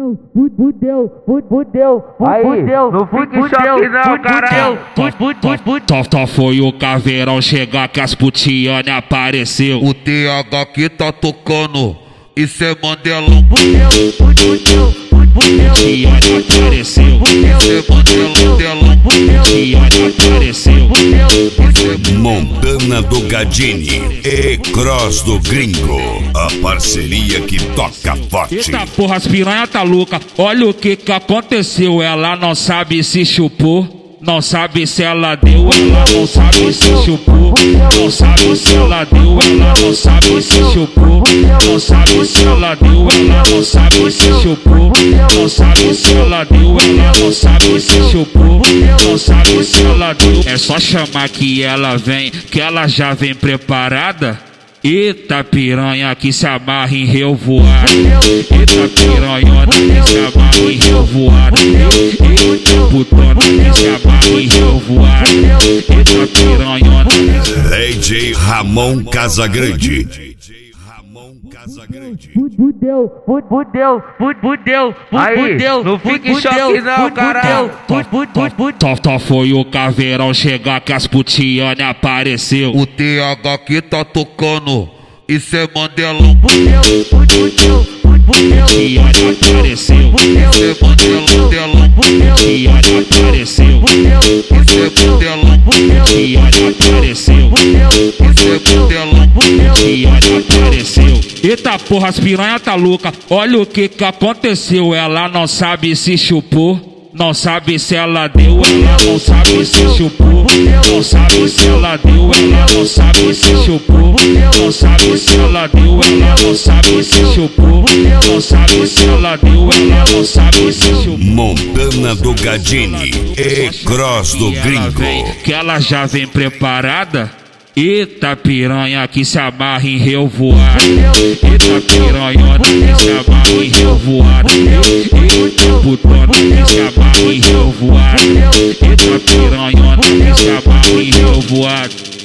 não fica em choque não, caralho. Tó foi o caveirão chegar que as putiane apareceu. O TH que tá tocando, isso é Mandelão. Putiane apareceu. Isso é Mandelão. Putiane apareceu. Montana do Gadini e Cross do Gringo, a parceria que toca forte. Eita porra, as piranha tá louca. Olha o que aconteceu. Ela não sabe se chupou. Não sabe se ela deu, ela não sabe se chupou. Não sabe se ela deu, ela não sabe se chupou. Não sabe se ela deu, ela não sabe se chupou. Não sabe se ela deu, ela não sabe se chupou. Não sabe se ela deu. É só chamar que ela vem, que ela já vem preparada. Eita piranha que se amarra em revoada. Eita piranhona que se amarra em revoada. Eita putona que se amarra em revoada. Eita piranhona. DJ Ramon Casagrande. Aí, não fica em choque não, caralho. Tó foi o caveirão chegar que as putiane apareceu. O TH que tá tocando, isso é Mandelão. Putiane apareceu. Isso é Mandelão. Putiane apareceu. Isso é Mandelão. Putiane apareceu. Isso é Mandelão. Putiane apareceu. Eita porra, as piranha tá louca. Olha o que aconteceu. Ela não sabe se chupou. Não sabe se ela deu, ela não sabe se chupou. Não sabe se ela deu, ela não sabe se chupou. Não sabe se ela deu, ela não sabe se chupou. Não sabe se ela deu, ela não sabe se chupou. Montana do Gadini e Cross do Gringo. Que ela já vem preparada. Eita piranha que se amarra em revoada. Eita piranhona que se amarra em revoada. Eita putona que se amarra em revoada. Eita piranhona que se amarra em revoada.